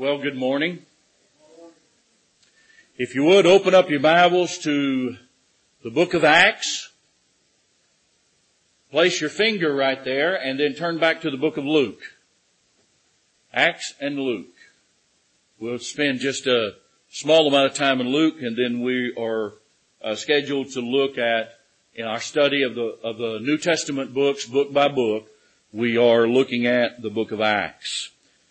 Well, good morning. If you would, open up your Bibles to the book of Acts. Place your finger right there and then turn back to the book of Luke. Acts and Luke. We'll spend just a small amount of time in Luke, and then we are scheduled to look at, in our study of the New Testament books, book by book, we are looking at the book of Acts.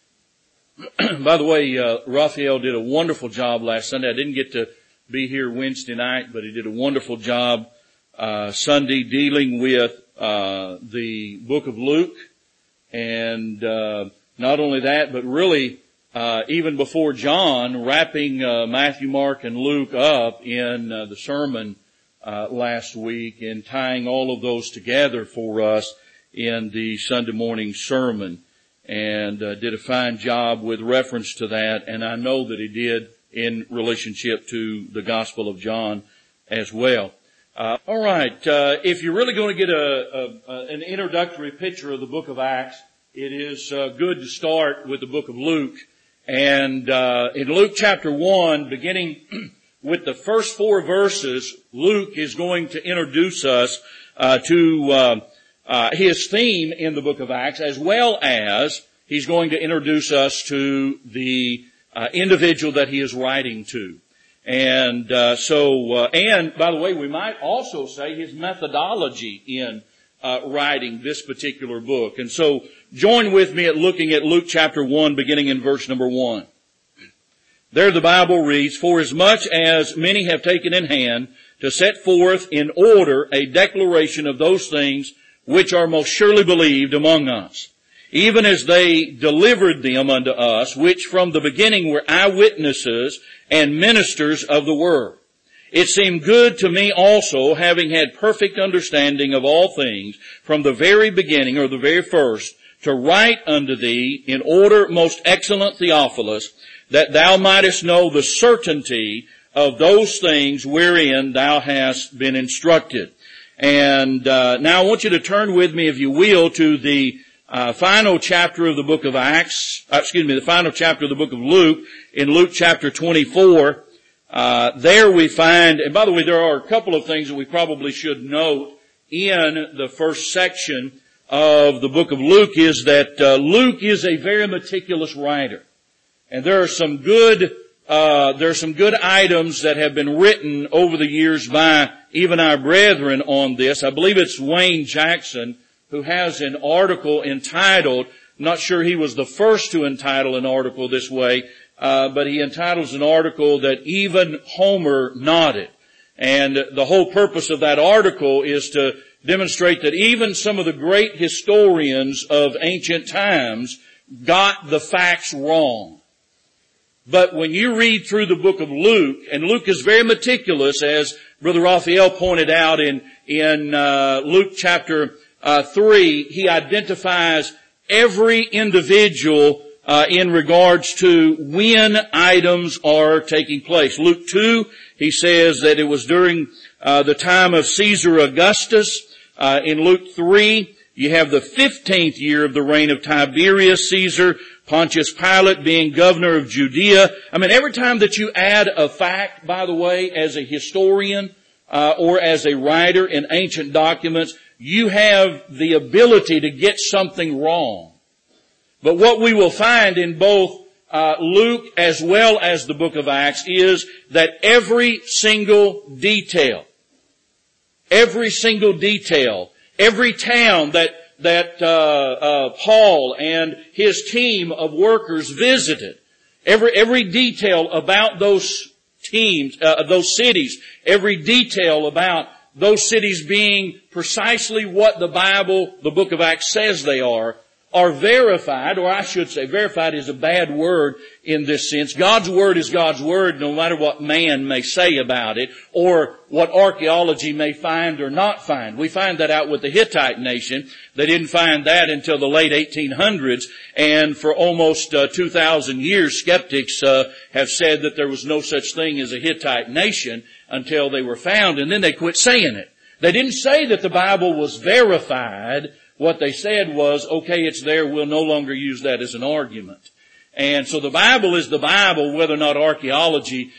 By the way, Raphael did a wonderful job last Sunday. I didn't get to be here Wednesday night, but he did a wonderful job Sunday dealing with the book of Luke. And not only that, but really even before John, wrapping Matthew, Mark, and Luke up in the sermon last week and tying all of those together for us in the Sunday morning sermon. And did a fine job with reference to that, and I know that he did in relationship to the Gospel of John as well. All right, if you're really going to get an introductory picture of the book of Acts, it is good to start with the book of Luke. And in Luke chapter 1, beginning with the first 4 verses, Luke is going to introduce us to his theme in the book of Acts, as well as he's going to introduce us to the individual that he is writing to. And and by the way, we might also say his methodology in writing this particular book. And so join with me at looking at Luke chapter 1, beginning in verse number 1. There the Bible reads, "For as much as many have taken in hand to set forth in order a declaration of those things which are most surely believed among us, even as they delivered them unto us, which from the beginning were eyewitnesses and ministers of the word. It seemed good to me also, having had perfect understanding of all things from the very beginning, or the very first, to write unto thee in order, most excellent Theophilus, that thou mightest know the certainty of those things wherein thou hast been instructed." And now I want you to turn with me, if you will, to the final chapter of the book of Acts, the final chapter of the book of Luke, in Luke chapter 24. There we find, and by the way, there are a couple of things that we probably should note in the first section of the book of Luke, is that Luke is a very meticulous writer. And there are some good items that have been written over the years by even our brethren on this. I believe it's Wayne Jackson who has an article entitled, I'm not sure he was the first to entitle an article this way, but he entitles an article that even Homer nodded. And the whole purpose of that article is to demonstrate that even some of the great historians of ancient times got the facts wrong. But when you read through the book of Luke, and Luke is very meticulous, as Brother Raphael pointed out in Luke chapter 3, he identifies every individual in regards to when items are taking place. Luke 2, he says that it was during the time of Caesar Augustus. In Luke 3, you have the 15th year of the reign of Tiberius Caesar, Pontius Pilate being governor of Judea. I mean, every time that you add a fact, by the way, as a historian or as a writer in ancient documents, you have the ability to get something wrong. But what we will find in both Luke as well as the book of Acts is that every single detail, every town that Paul and his team of workers visited, every detail about those those cities, every detail about those cities being precisely what the Bible, the book of Acts says they are verified, or I should say verified is a bad word in this sense. God's Word is God's Word no matter what man may say about it or what archaeology may find or not find. We find that out with the Hittite nation. They didn't find that until the late 1800s, and for almost 2,000 years skeptics have said that there was no such thing as a Hittite nation until they were found, and then they quit saying it. They didn't say that the Bible was verified. What they said was, okay, it's there, we'll no longer use that as an argument. And so the Bible is the Bible, whether or not archaeology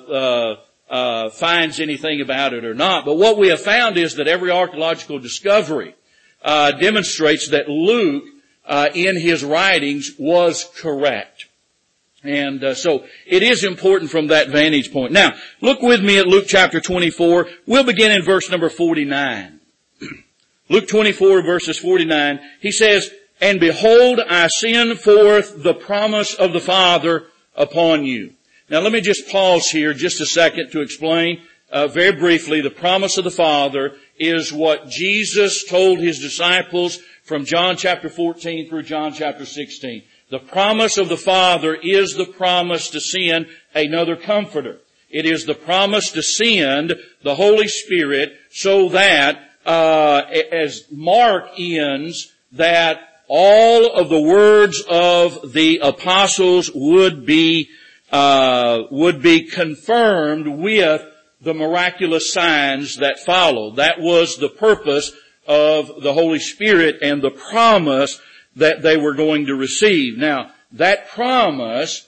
finds anything about it or not. But what we have found is that every archaeological discovery demonstrates that Luke, in his writings, was correct. And so it is important from that vantage point. Now, look with me at Luke chapter 24. We'll begin in verse number 49. Luke 24 verses 49. He says, "And behold, I send forth the promise of the Father upon you." Now let me just pause here just a second to explain very briefly. The promise of the Father is what Jesus told His disciples from John chapter 14 through John chapter 16. The promise of the Father is the promise to send another Comforter. It is the promise to send the Holy Spirit so that, as Mark ends, that all of the words of the apostles would be confirmed with the miraculous signs that follow. That was the purpose of the Holy Spirit and the promise that they were going to receive. Now, that promise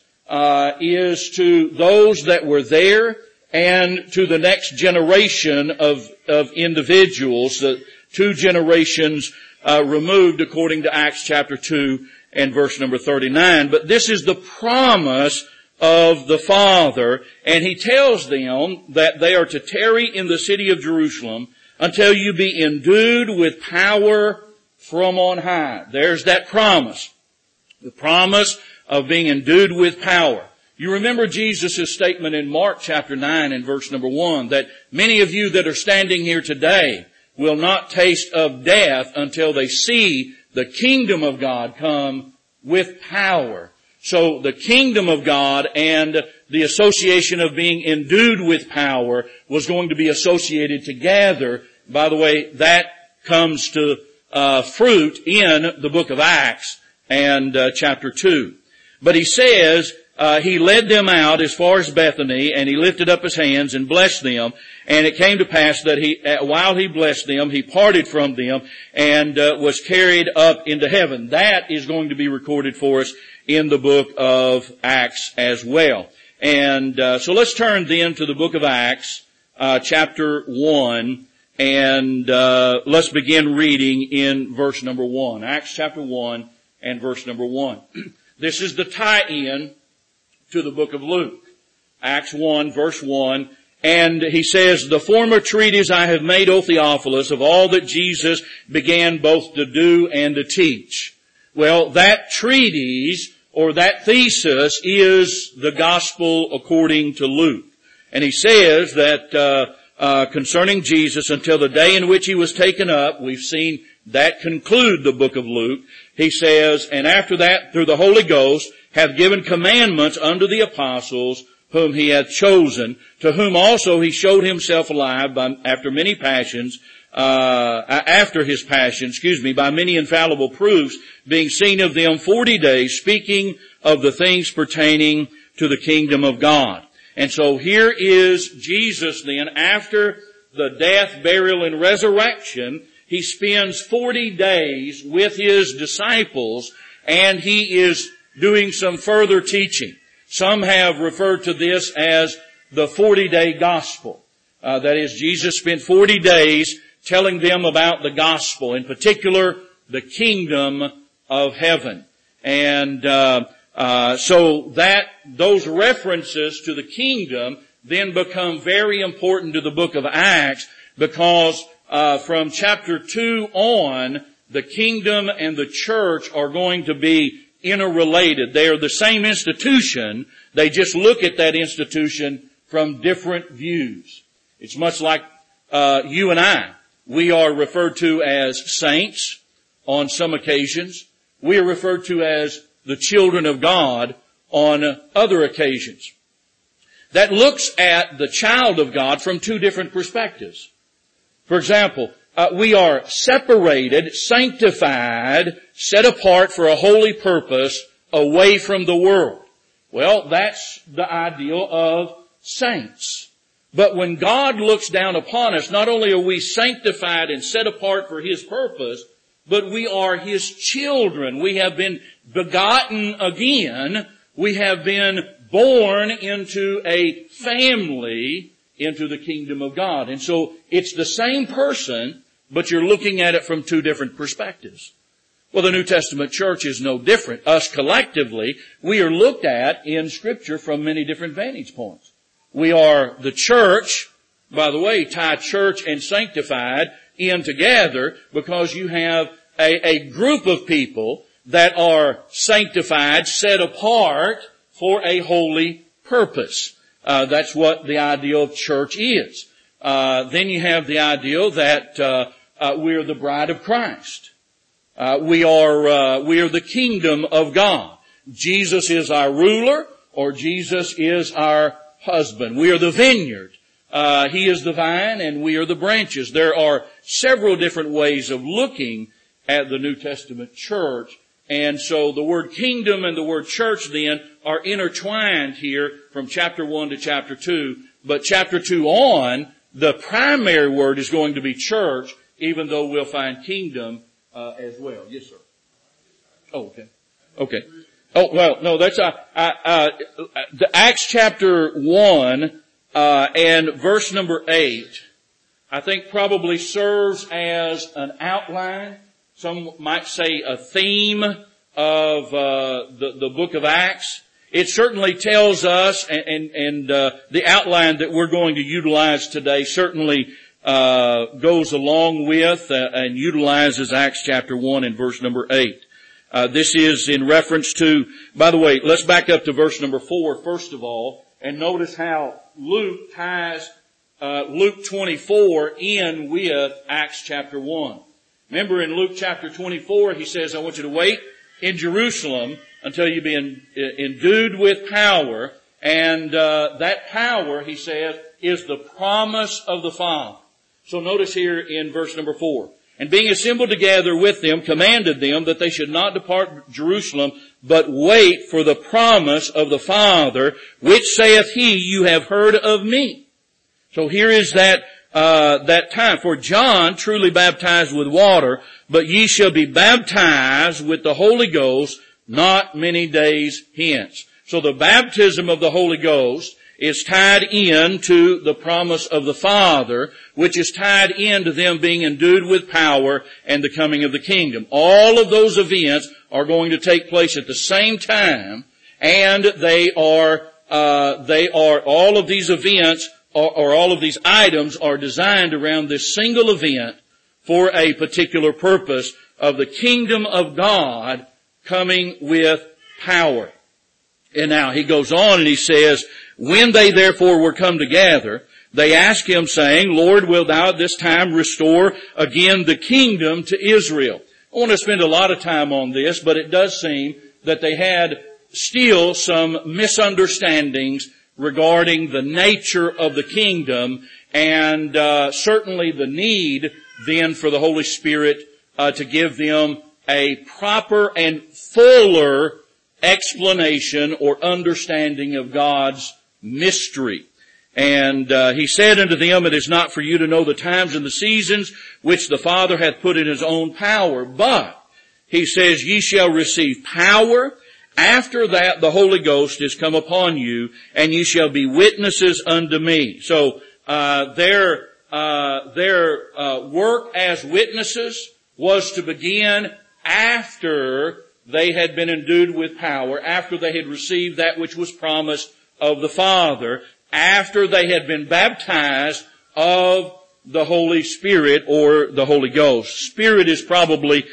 is to those that were there and to the next generation of individuals, the 2 generations removed according to Acts chapter 2 and verse number 39. But this is the promise of the Father, and He tells them that they are to tarry in the city of Jerusalem until you be endued with power from on high. There's that promise. The promise of being endued with power. You remember Jesus' statement in Mark chapter 9 and verse number 1 that many of you that are standing here today will not taste of death until they see the kingdom of God come with power. So the kingdom of God and the association of being endued with power was going to be associated together. By the way, that comes to fruit in the book of Acts and chapter 2. But He says, He led them out as far as Bethany, and He lifted up His hands and blessed them. And it came to pass that while He blessed them, He parted from them and was carried up into heaven. That is going to be recorded for us in the book of Acts as well. And so let's turn then to the book of Acts, chapter 1, and let's begin reading in verse number 1. Acts chapter 1 and verse number 1. This is the tie-in to the book of Luke. Acts 1 verse 1. And he says, "The former treatise I have made, O Theophilus, of all that Jesus began both to do and to teach." Well, that treatise or that thesis is the gospel according to Luke. And he says that concerning Jesus, until the day in which He was taken up, we've seen that conclude the book of Luke. He says, "And after that, through the Holy Ghost, have given commandments unto the apostles whom He hath chosen, to whom also He showed Himself alive after His passion, by many infallible proofs, being seen of them 40 days, speaking of the things pertaining to the kingdom of God." And so here is Jesus then, after the death, burial, and resurrection, He spends 40 days with His disciples, and He is doing some further teaching. Some have referred to this as the 40-day gospel. That is, Jesus spent 40 days telling them about the gospel, in particular, the kingdom of heaven. And so those references to the kingdom then become very important to the book of Acts, because from chapter 2 on, the kingdom and the church are going to be interrelated. They are the same institution. They just look at that institution from different views. It's much like you and I. We are referred to as saints on some occasions. We are referred to as the children of God on other occasions. That looks at the child of God from 2 different perspectives. For example, we are separated, sanctified, set apart for a holy purpose away from the world. Well, that's the ideal of saints. But when God looks down upon us, not only are we sanctified and set apart for His purpose, but we are His children. We have been begotten again. We have been born into a family, into the kingdom of God. And so it's the same person, but you're looking at it from two different perspectives. Well, the New Testament church is no different. Us collectively, we are looked at in Scripture from many different vantage points. We are the church, by the way, tie church and sanctified in together because you have a group of people that are sanctified, set apart for a holy purpose. That's what the idea of church is. Then you have the idea that we're the bride of Christ. We are the kingdom of God. Jesus is our ruler, or Jesus is our husband. We are the vineyard. He is the vine, and we are the branches. There are several different ways of looking at the New Testament church. And so the word kingdom and the word church then are intertwined here from chapter 1 to chapter 2. But chapter 2 on, the primary word is going to be church, even though we'll find kingdom as well. Yes, sir. Oh, okay. Okay. Oh, well, no, that's, the Acts chapter 1, and verse number 8, I think probably serves as an outline. Some might say a theme of, the book of Acts. It certainly tells us, and the outline that we're going to utilize today certainly goes along with and utilizes Acts chapter 1 and verse number 8. This is in reference to, by the way, let's back up to verse number 4 first of all, and notice how Luke ties Luke 24 in with Acts chapter 1. Remember in Luke chapter 24, he says, I want you to wait in Jerusalem until you be endued with power. And that power, he says, is the promise of the Father. So notice here in verse number 4. And being assembled together with them, commanded them that they should not depart Jerusalem, but wait for the promise of the Father, which saith he, you have heard of me. So here is that time. For John truly baptized with water, but ye shall be baptized with the Holy Ghost not many days hence. So the baptism of the Holy Ghost is tied into the promise of the Father, which is tied into them being endued with power and the coming of the kingdom. All of those events are going to take place at the same time, and they are all of these events or all of these items are designed around this single event for a particular purpose of the kingdom of God coming with power. And now he goes on and he says, when they therefore were come together, they asked him, saying, Lord, wilt thou at this time restore again the kingdom to Israel? I want to spend a lot of time on this, but it does seem that they had still some misunderstandings regarding the nature of the kingdom, and certainly the need then for the Holy Spirit to give them a proper and fuller explanation or understanding of God's mystery. And he said unto them, it is not for you to know the times and the seasons which the Father hath put in his own power, but he says, ye shall receive power. After that, the Holy Ghost is come upon you, and ye shall be witnesses unto me. So their work as witnesses was to begin after they had been endued with power, after they had received that which was promised of the Father, after they had been baptized of the Holy Spirit or the Holy Ghost. Spirit is probably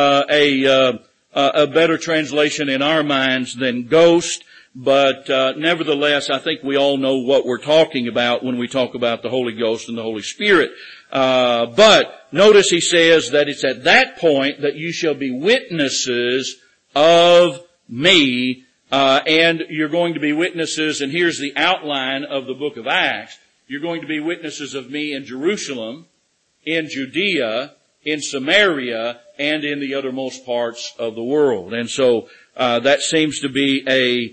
a better translation in our minds than ghost, but nevertheless, I think we all know what we're talking about when we talk about the Holy Ghost and the Holy Spirit. But notice he says that it's at that point that you shall be witnesses of me, and you're going to be witnesses, and here's the outline of the book of Acts. You're going to be witnesses of me in Jerusalem, in Judea, in Samaria, and in the uttermost parts of the world. And so that seems to be a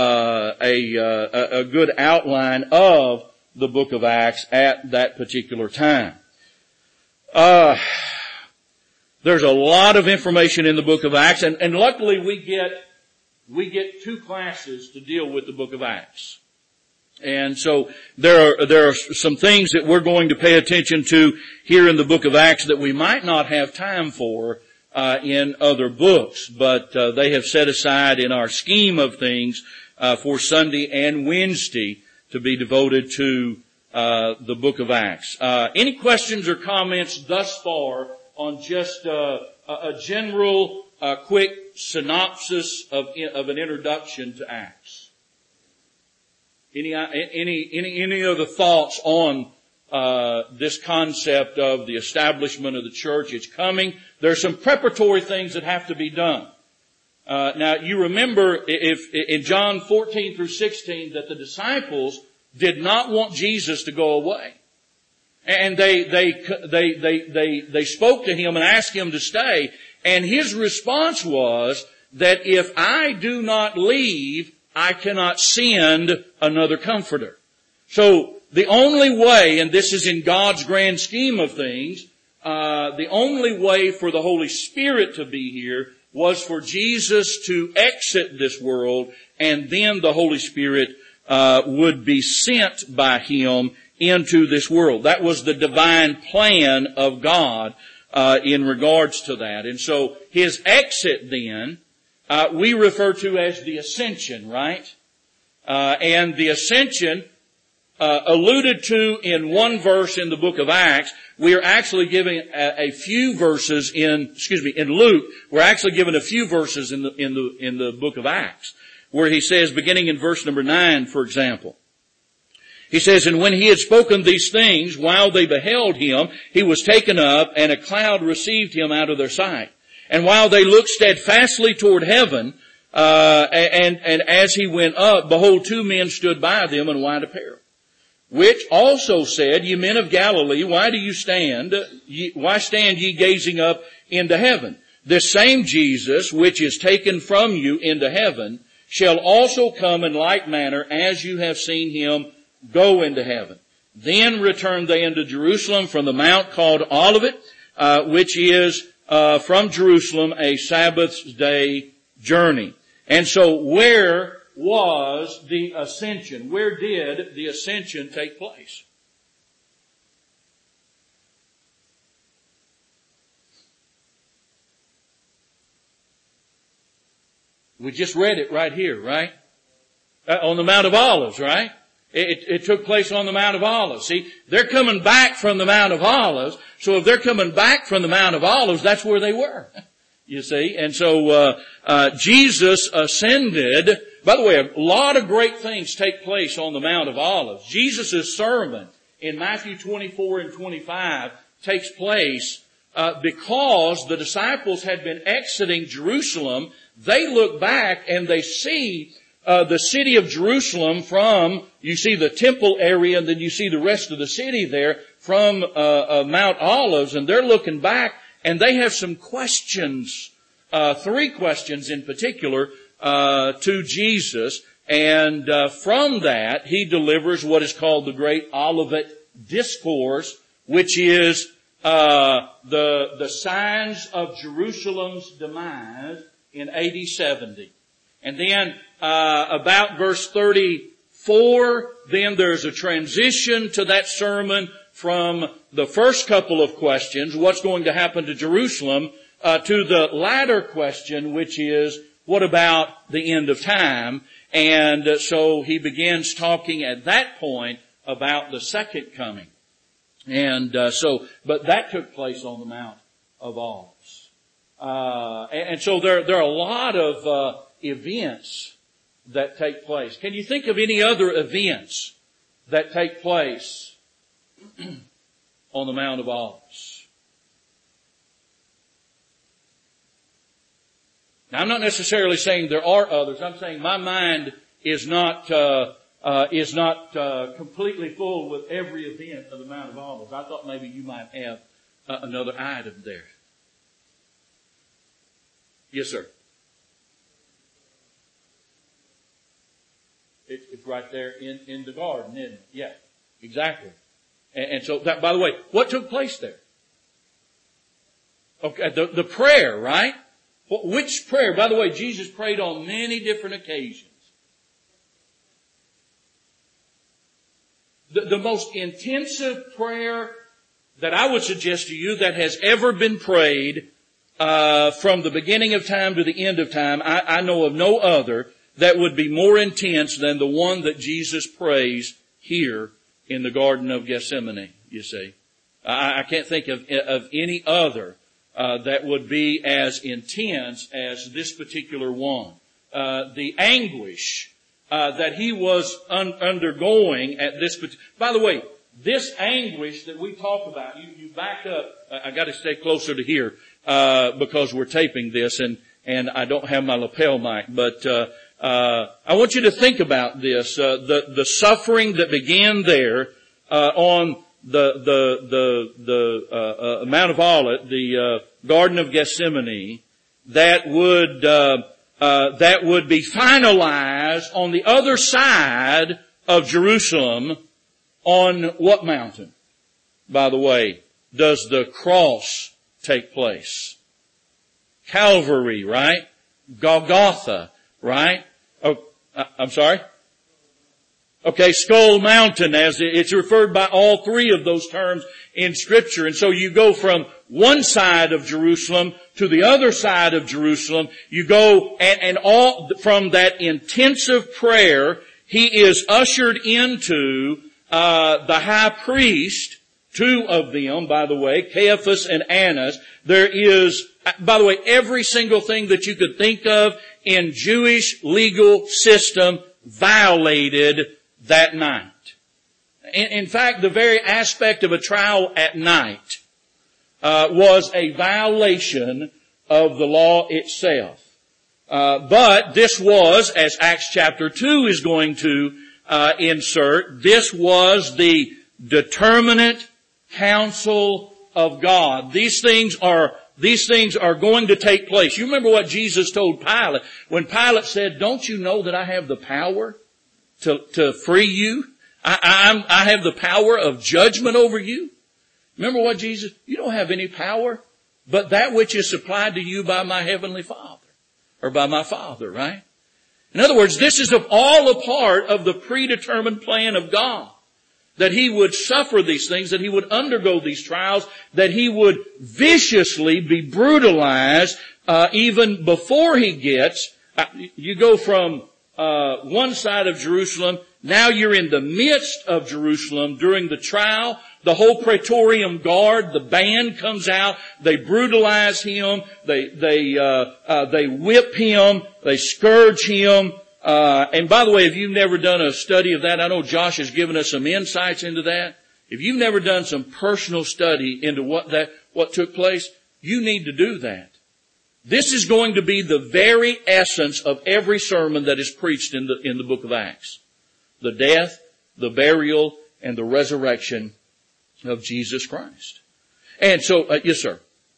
good outline of the book of Acts at that particular time. There's a lot of information in the book of Acts, and luckily we get 2 classes to deal with the book of Acts. And so there are some things that we're going to pay attention to here in the book of Acts that we might not have time for in other books, but they have set aside in our scheme of things for Sunday and Wednesday to be devoted to the book of Acts. Any questions or comments thus far on just a general, quick synopsis of an introduction to Acts? Any other thoughts on this concept of the establishment of the church? It's coming. There are some preparatory things that have to be done. Now, you remember in John 14 through 16 that the disciples did not want Jesus to go away. And they spoke to him and asked him to stay. And his response was that if I do not leave, I cannot send another comforter. So the only way, and this is in God's grand scheme of things, the only way for the Holy Spirit to be here was for Jesus to exit this world, and then the Holy Spirit would be sent by Him into this world. That was the divine plan of God in regards to that. And so His exit then, we refer to as the ascension, right? And the ascension, alluded to in one verse in the book of Acts, we are actually giving a few verses in Luke. We're actually given a few verses in the book of Acts, where he says, beginning in verse number 9, for example. He says, and when he had spoken these things, while they beheld him, he was taken up, and a cloud received him out of their sight. And while they looked steadfastly toward heaven, and as he went up, behold, 2 men stood by them in white apparel, which also said, Ye men of Galilee, why stand ye gazing up into heaven? This same Jesus, which is taken from you into heaven, shall also come in like manner as you have seen him go into heaven. Then returned they into Jerusalem from the mount called Olivet, which is from Jerusalem a Sabbath day journey. And so where was the ascension? Where did the ascension take place? We just read it right here, right? On the Mount of Olives, right? It took place on the Mount of Olives. See, they're coming back from the Mount of Olives. So if they're coming back from the Mount of Olives, that's where they were. You see? And so, Jesus ascended. By the way, a lot of great things take place on the Mount of Olives. Jesus' sermon in Matthew 24 and 25 takes place, because the disciples had been exiting Jerusalem. They look back and they see the city of Jerusalem from, you see the temple area, and then you see the rest of the city there from Mount Olives, and they're looking back, and they have some questions, 3 questions in particular, to Jesus, and from that he delivers what is called the Great Olivet Discourse, which is the signs of Jerusalem's demise in AD 70. And then about verse 34, then there's a transition to that sermon from the first couple of questions, what's going to happen to Jerusalem, to the latter question, which is, what about the end of time? And so he begins talking at that point about the second coming. And but that took place on the Mount of Olives. And so there are a lot of events that take place. Can you think of any other events that take place on the Mount of Olives? Now, I'm not necessarily saying there are others. I'm saying my mind is not completely full with every event of the Mount of Olives. I thought maybe you might have another item there. Yes, sir. It's right there in the garden, isn't it? Yeah, exactly. And so that, by the way, what took place there? Okay, the prayer, right? Which prayer? By the way, Jesus prayed on many different occasions. The most intensive prayer that I would suggest to you that has ever been prayed from the beginning of time to the end of time, I know of no other that would be more intense than the one that Jesus prays here in the Garden of Gethsemane, you see. I can't think of any other that would be as intense as this particular one. The anguish that he was undergoing at this particular... By the way, this anguish that we talk about, you back up. I got to stay closer to here because we're taping this, and I don't have my lapel mic. But I want you to think about this: the suffering that began there on the Mount of Olivet, the Garden of Gethsemane, that would be finalized on the other side of Jerusalem. On what mountain, by the way, does the cross take place? Calvary, right? Golgotha, right? Oh, I'm sorry? Okay, Skull Mountain, as it's referred by all three of those terms in Scripture. And so you go from one side of Jerusalem to the other side of Jerusalem. You go, and all from that intensive prayer, he is ushered into the high priest, two of them, by the way, Caiaphas and Annas. There is, by the way, every single thing that you could think of in Jewish legal system violated that night. In fact, the very aspect of a trial at night was a violation of the law itself. But this was, as Acts chapter 2 is going to insert, this was the determinate counsel of God. These things are going to take place. You remember what Jesus told Pilate when Pilate said, "Don't you know that I have the power to free you? I have the power of judgment over you." Remember what Jesus? You don't have any power but that which is supplied to you by my heavenly Father, or by my Father, right? In other words, this is all a part of the predetermined plan of God. That he would suffer these things, that he would undergo these trials, that he would viciously be brutalized even before he gets... You go from one side of Jerusalem, now you're in the midst of Jerusalem during the trial. The whole Praetorian Guard, the band comes out, they brutalize him, they whip him, they scourge him. And by the way, if you've never done a study of that, I know Josh has given us some insights into that. If you've never done some personal study into what took place, you need to do that. This is going to be the very essence of every sermon that is preached in the book of Acts. The death, the burial, and the resurrection of Jesus Christ. And so, yes, sir.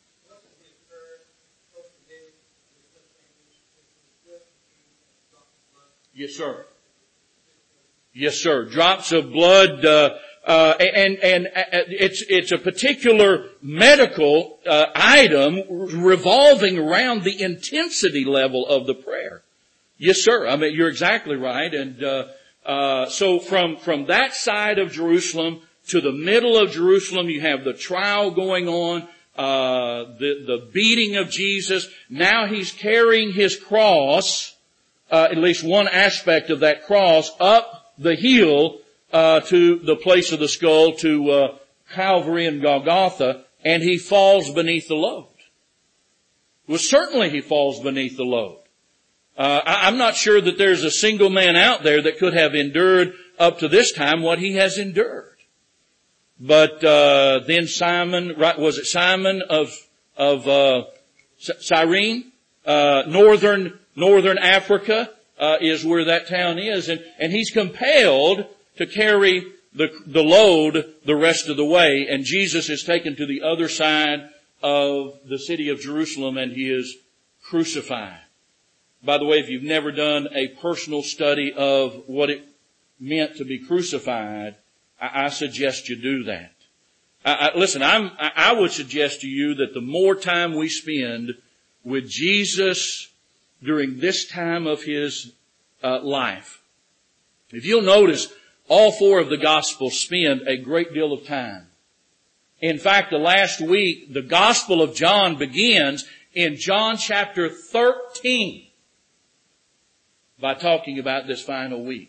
Yes, sir. Yes, sir. Drops of blood, and it's a particular medical item revolving around the intensity level of the prayer. Yes, sir. I mean, you're exactly right. And so from that side of Jerusalem to the middle of Jerusalem, you have the trial going on, the beating of Jesus. Now he's carrying his cross, at least one aspect of that cross, up the hill to the place of the skull, to Calvary and Golgotha, and he falls beneath the load. Well, certainly he falls beneath the load. I'm not sure that there's a single man out there that could have endured up to this time what he has endured. But then Simon, right? Was it Simon of Cyrene, northern Africa is where that town is, and he's compelled to carry the load the rest of the way, and Jesus is taken to the other side of the city of Jerusalem, and he is crucified. By the way, if you've never done a personal study of what it meant to be crucified, I suggest you do that. Listen, I would suggest to you that the more time we spend with Jesus during this time of His life, if you'll notice, all four of the Gospels spend a great deal of time. In fact, the last week, the Gospel of John begins in John chapter 13 by talking about this final week.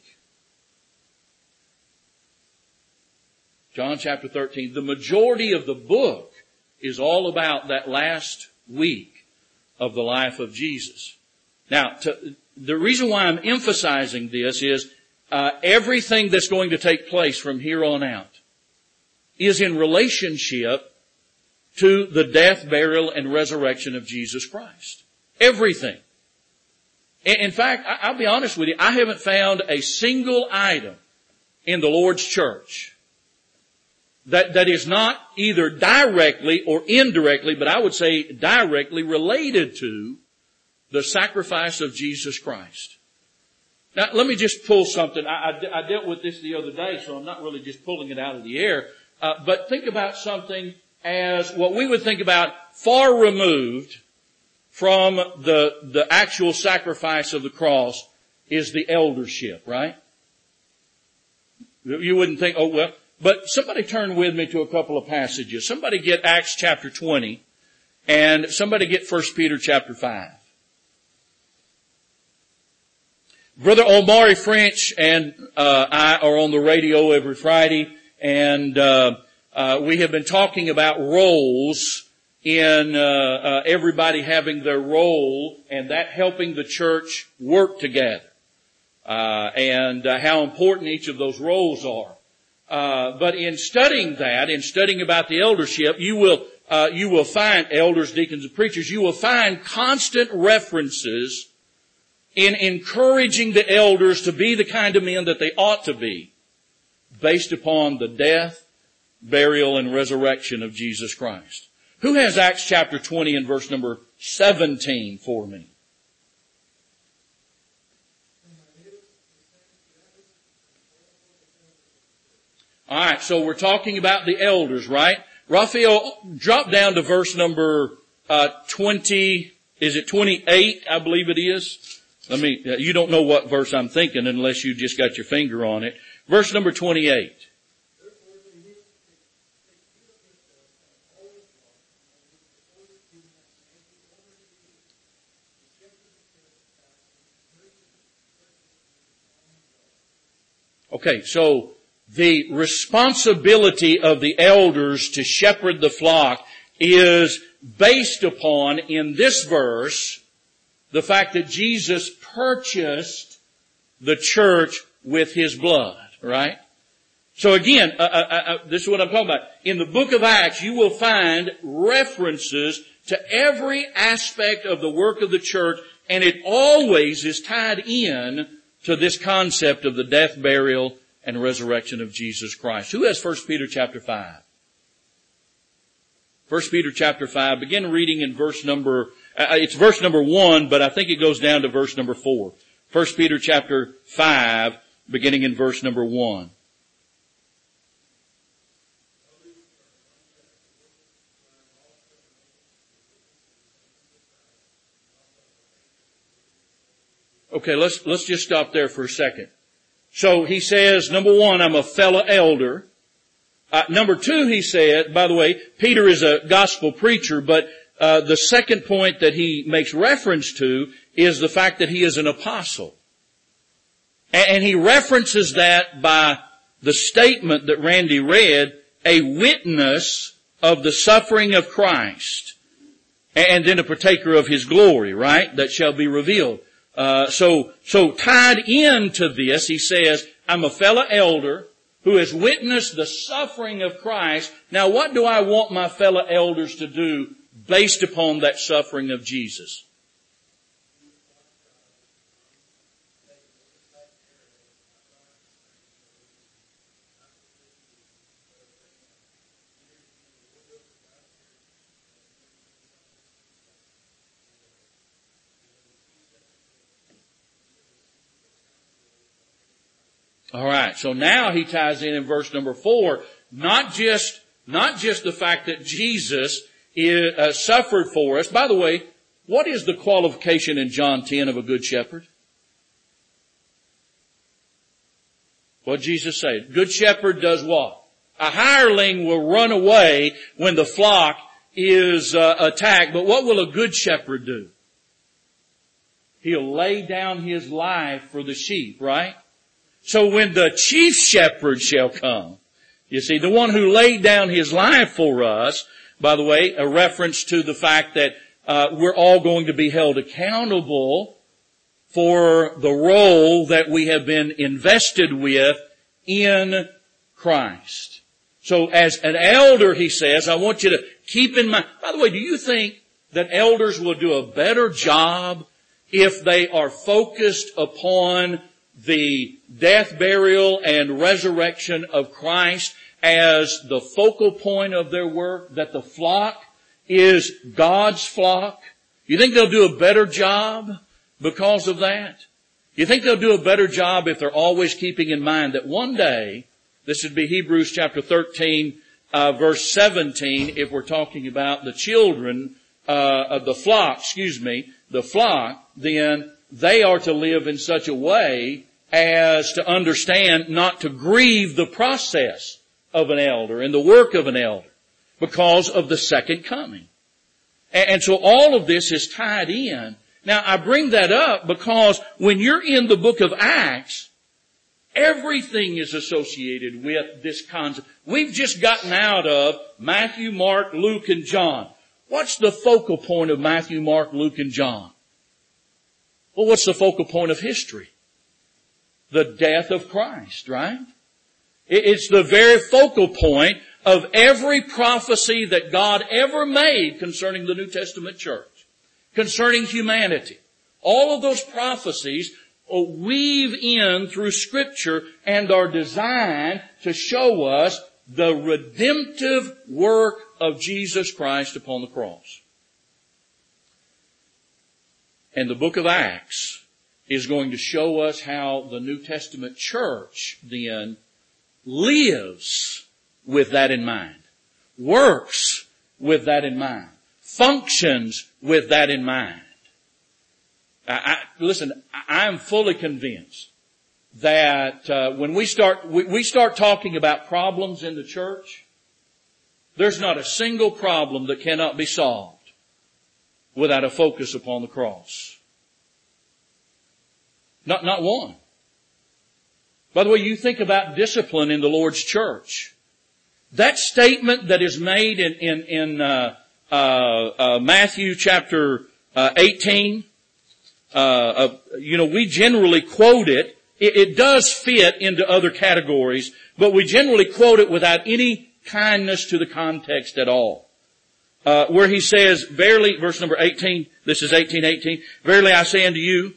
John chapter 13. The majority of the book is all about that last week of the life of Jesus. Now, the reason why I'm emphasizing this is everything that's going to take place from here on out is in relationship to the death, burial, and resurrection of Jesus Christ. Everything. In fact, I'll be honest with you, I haven't found a single item in the Lord's church that is not either directly or indirectly, but I would say directly related to the sacrifice of Jesus Christ. Now, let me just pull something. I dealt with this the other day, so I'm not really just pulling it out of the air. But think about something as what we would think about far removed from the actual sacrifice of the cross is the eldership, right? You wouldn't think, oh well, but somebody turn with me to a couple of passages. Somebody get Acts chapter 20 and somebody get 1 Peter chapter 5. Brother Omari French and I are on the radio every Friday, and we have been talking about roles in everybody having their role and that helping the church work together, and how important each of those roles are. But in studying that, in studying about the eldership, you will find elders, deacons, and preachers, you will find constant references in encouraging the elders to be the kind of men that they ought to be based upon the death, burial, and resurrection of Jesus Christ. Who has Acts chapter 20 and verse number 17 for me? Alright, so we're talking about the elders, right? Raphael, drop down to verse number 20, is it 28, I believe it is? You don't know what verse I'm thinking unless you just got your finger on it. Verse number 28. Okay, so the responsibility of the elders to shepherd the flock is based upon, in this verse, the fact that Jesus purchased the church with His blood, right? So again, this is what I'm talking about. In the book of Acts, you will find references to every aspect of the work of the church, and it always is tied in to this concept of the death, burial, and resurrection of Jesus Christ. Who has 1 Peter chapter 5? 1 Peter chapter 5, begin reading in verse number, it's verse number 1, but I think it goes down to verse number 4. 1 Peter chapter 5, beginning in verse number 1. Okay, let's just stop there for a second. So he says, number 1, I'm a fellow elder. Number 2, he said, by the way, Peter is a gospel preacher, but the second point that he makes reference to is the fact that he is an apostle. And he references that by the statement that Randy read, a witness of the suffering of Christ, and then a partaker of His glory, right? That shall be revealed. So tied into this, he says, I'm a fellow elder who has witnessed the suffering of Christ. Now, what do I want my fellow elders to do based upon that suffering of Jesus? All right, so now he ties in verse number 4, not just Not just the fact that Jesus suffered for us. By the way, what is the qualification in John 10 of a good shepherd? What did Jesus say? Good shepherd does what? A hireling will run away when the flock is attacked, but what will a good shepherd do? He'll lay down his life for the sheep, right? So when the chief shepherd shall come, you see, the one who laid down his life for us, by the way, a reference to the fact that we're all going to be held accountable for the role that we have been invested with in Christ. So as an elder, he says, I want you to keep in mind. By the way, do you think that elders will do a better job if they are focused upon the death, burial, and resurrection of Christ as the focal point of their work, that the flock is God's flock? You think they'll do a better job because of that? You think they'll do a better job if they're always keeping in mind that one day, this would be Hebrews chapter 13, verse 17, if we're talking about the children of the flock, the flock, then they are to live in such a way as to understand not to grieve the process of an elder and the work of an elder because of the second coming. And so all of this is tied in. Now I bring that up because when you're in the book of Acts, everything is associated with this concept. We've just gotten out of Matthew, Mark, Luke, and John. What's the focal point of Matthew, Mark, Luke, and John? Well, what's the focal point of history? The death of Christ, right? It's the very focal point of every prophecy that God ever made concerning the New Testament church, concerning humanity. All of those prophecies weave in through Scripture and are designed to show us the redemptive work of Jesus Christ upon the cross. And the book of Acts is going to show us how the New Testament church then lives with that in mind, works with that in mind, functions with that in mind. Listen, I'm fully convinced that when we start talking about problems in the church, there's not a single problem that cannot be solved without a focus upon the cross. Not one. By the way, you think about discipline in the Lord's church. That statement that is made in Matthew chapter 18, we generally quote it. It does fit into other categories, but we generally quote it without any kindness to the context at all. Where he says, verily, verse number 18, this is 18:18, verily I say unto you,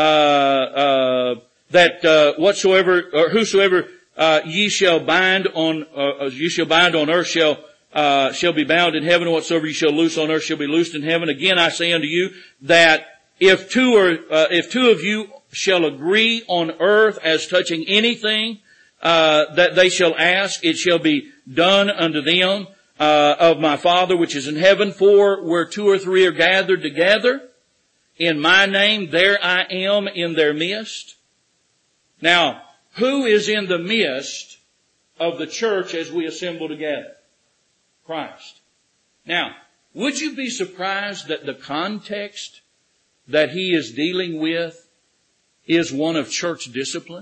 that whatsoever or whosoever ye shall bind on earth shall be bound in heaven, and whatsoever ye shall loose on earth shall be loosed in heaven. Again I say unto you that if two of you shall agree on earth as touching anything that they shall ask, it shall be done unto them of my Father which is in heaven. For where two or three are gathered together in my name, there I am in their midst. Now, who is in the midst of the church as we assemble together? Christ. Now, would you be surprised that the context that he is dealing with is one of church discipline?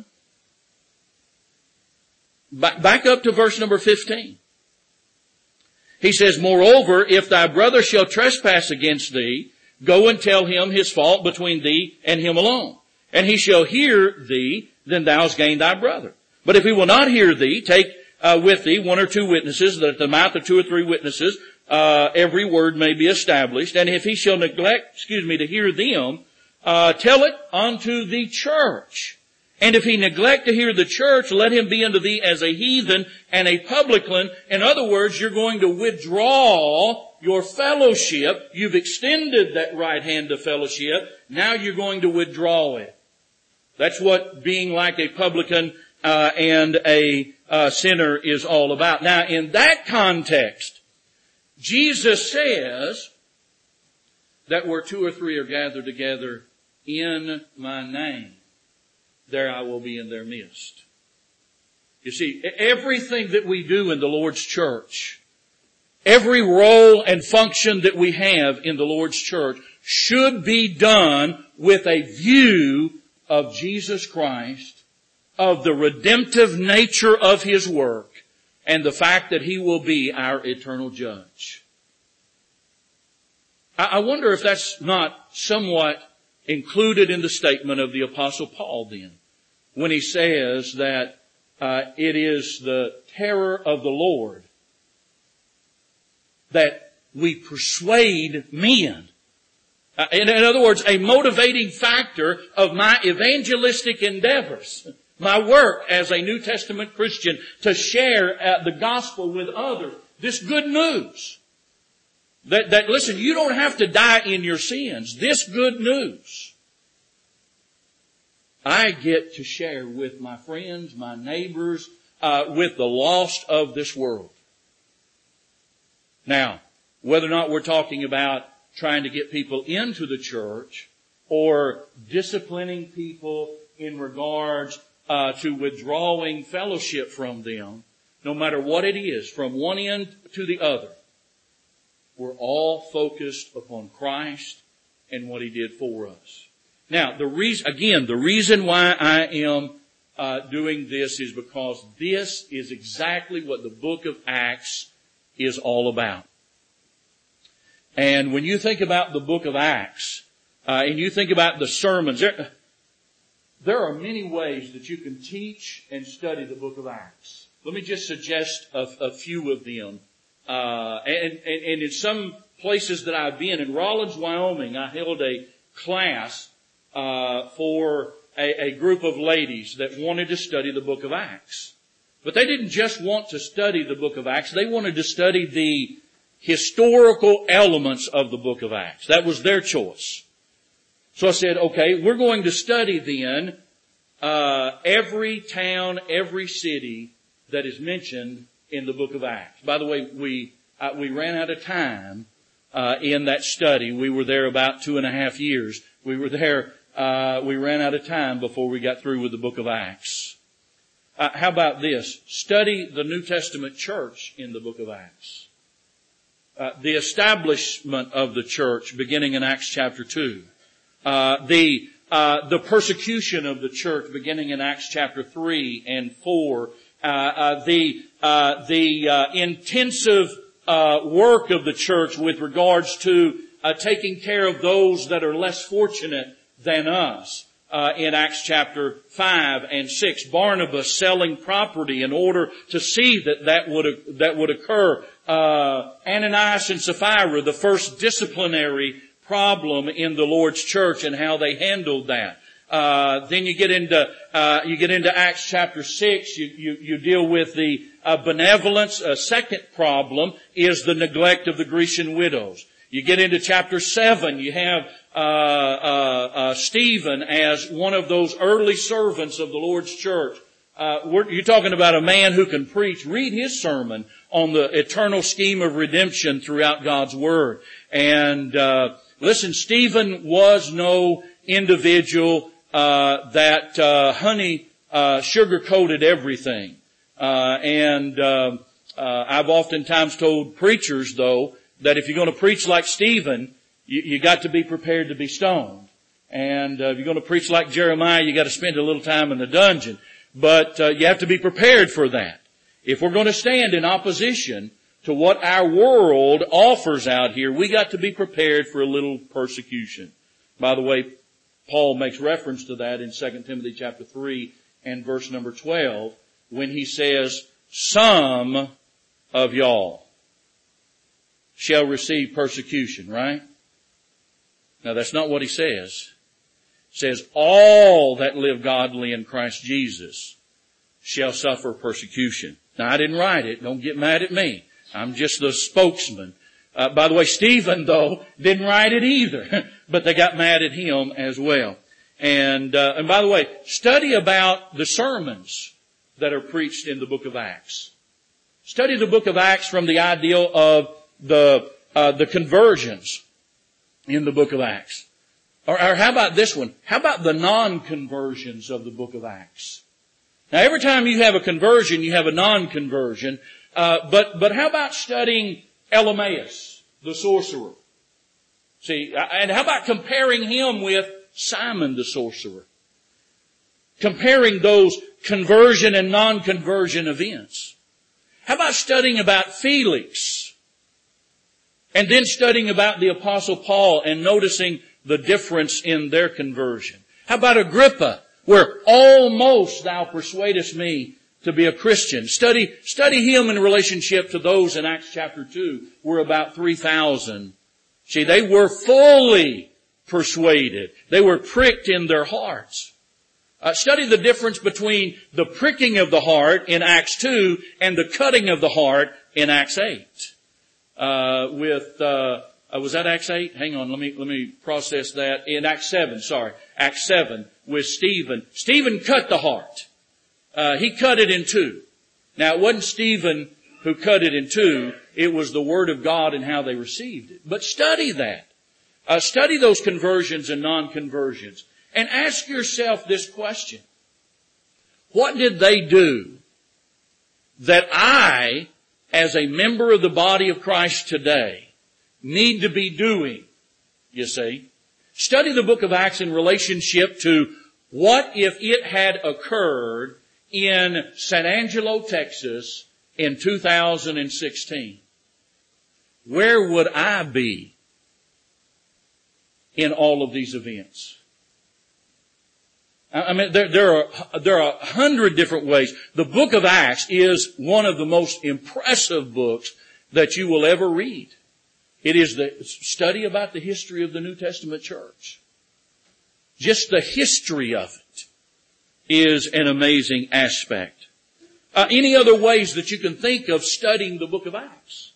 Back up to verse number 15. He says, moreover, if thy brother shall trespass against thee, go and tell him his fault between thee and him alone. And he shall hear thee, then thou hast gained thy brother. But if he will not hear thee, take with thee one or two witnesses, that at the mouth of two or three witnesses every word may be established. And if he shall neglect, to hear them, tell it unto the church. And if he neglect to hear the church, let him be unto thee as a heathen and a publican. In other words, you're going to withdraw your fellowship. You've extended that right hand of fellowship. Now you're going to withdraw it. That's what being like a publican and a sinner is all about. Now, in that context, Jesus says that where 2 or 3 are gathered together in my name, there I will be in their midst. You see, everything that we do in the Lord's church, every role and function that we have in the Lord's church should be done with a view of Jesus Christ, of the redemptive nature of His work, and the fact that He will be our eternal judge. I wonder if that's not somewhat included in the statement of the Apostle Paul then, when he says that it is the terror of the Lord that we persuade men. In other words, a motivating factor of my evangelistic endeavors, my work as a New Testament Christian to share the gospel with others, this good news. That listen, you don't have to die in your sins. This good news I get to share with my friends, my neighbors, with the lost of this world. Now, whether or not we're talking about trying to get people into the church or disciplining people in regards to withdrawing fellowship from them, no matter what it is, from one end to the other, we're all focused upon Christ and what He did for us. Now, the reason why I am doing this is because this is exactly what the book of Acts is all about. And when you think about the book of Acts, and you think about the sermons, there are many ways that you can teach and study the book of Acts. Let me just suggest a few of them. And in some places that I've been, in Rawlins, Wyoming, I held a class for a group of ladies that wanted to study the book of Acts. But they didn't just want to study the book of Acts. They wanted to study the historical elements of the book of Acts. That was their choice. So I said, okay, we're going to study then every town, every city that is mentioned in the book of Acts. By the way, we ran out of time in that study. We were there about 2.5 years. We ran out of time before we got through with the book of Acts. How about this? Study the New Testament church in the book of Acts. The establishment of the church beginning in Acts chapter 2. The persecution of the church beginning in Acts chapter 3 and 4. The intensive work of the church with regards to taking care of those that are less fortunate than us. In Acts chapter 5 and 6, Barnabas selling property in order to see that would occur. Ananias and Sapphira, the first disciplinary problem in the Lord's church and how they handled that. Then you get into Acts chapter 6. You deal with the benevolence. A second problem is the neglect of the Grecian widows. You get into chapter 7. You have Stephen as one of those early servants of the Lord's church. You're talking about a man who can preach. Read his sermon on the eternal scheme of redemption throughout God's Word. And listen, Stephen was no individual that honey sugar-coated everything. I've oftentimes told preachers, though, that if you're going to preach like Stephen, you got to be prepared to be stoned. And if you're going to preach like Jeremiah, you got to spend a little time in the dungeon. But you have to be prepared for that. If we're going to stand in opposition to what our world offers out here, we got to be prepared for a little persecution. By the way, Paul makes reference to that in 2 Timothy chapter 3 and verse number 12 when he says, some of y'all shall receive persecution, right? Now that's not what he says. It says, all that live godly in Christ Jesus shall suffer persecution. Now I didn't write it. Don't get mad at me. I'm just the spokesman. By the way, Stephen, though, didn't write it either. But they got mad at him as well. And by the way, study about the sermons that are preached in the book of Acts. Study the book of Acts from the ideal of the conversions in the book of Acts. Or how about this one? How about the non-conversions of the book of Acts? Now every time you have a conversion, you have a non-conversion. But how about studying Elymas, the sorcerer? See, and how about comparing him with Simon the sorcerer? Comparing those conversion and non-conversion events. How about studying about Felix? And then studying about the Apostle Paul and noticing the difference in their conversion. How about Agrippa, where almost thou persuadest me to be a Christian? Study him in relationship to those in Acts chapter 2, were about 3,000. See, they were fully persuaded. They were pricked in their hearts. Study the difference between the pricking of the heart in Acts 2 and the cutting of the heart in Acts 8. Was that Acts 8? Hang on, let me process that. In Acts 7, Acts 7 with Stephen. Stephen cut the heart. He cut it in two. Now it wasn't Stephen who cut it in two. It was the Word of God and how they received it. But study that. Study those conversions and non-conversions. And ask yourself this question. What did they do that I, as a member of the body of Christ today, need to be doing? You see, study the book of Acts in relationship to what if it had occurred in San Angelo, Texas in 2016. Where would I be in all of these events? I mean, there are 100 different ways. The book of Acts is one of the most impressive books that you will ever read. It is the study about the history of the New Testament church. Just the history of it is an amazing aspect. Any other ways that you can think of studying the book of Acts?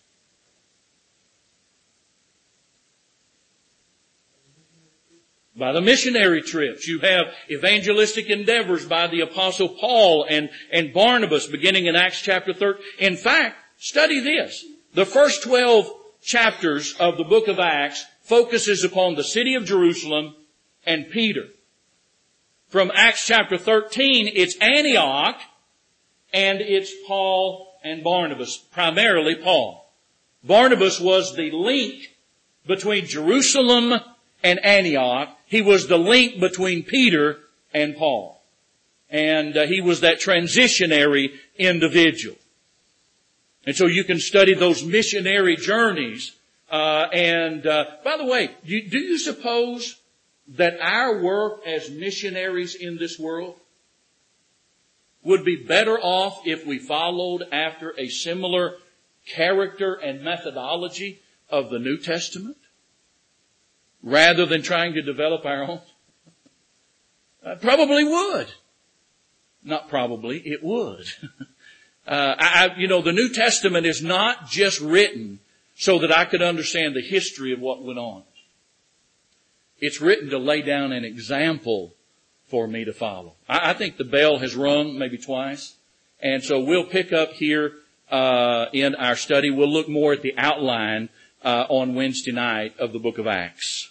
By the missionary trips. You have evangelistic endeavors by the Apostle Paul and Barnabas beginning in Acts chapter 13. In fact, study this. The first 12 chapters of the book of Acts focuses upon the city of Jerusalem and Peter. From Acts chapter 13, it's Antioch and it's Paul and Barnabas, primarily Paul. Barnabas was the link between Jerusalem and Antioch. He was the link between Peter and Paul. And he was that transitionary individual. And so you can study those missionary journeys. By the way, do you suppose that our work as missionaries in this world would be better off if we followed after a similar character and methodology of the New Testament, rather than trying to develop our own? Probably would. Not probably, it would. The New Testament is not just written so that I could understand the history of what went on. It's written to lay down an example for me to follow. I think the bell has rung maybe twice. And so we'll pick up here in our study. We'll look more at the outline on Wednesday night of the book of Acts.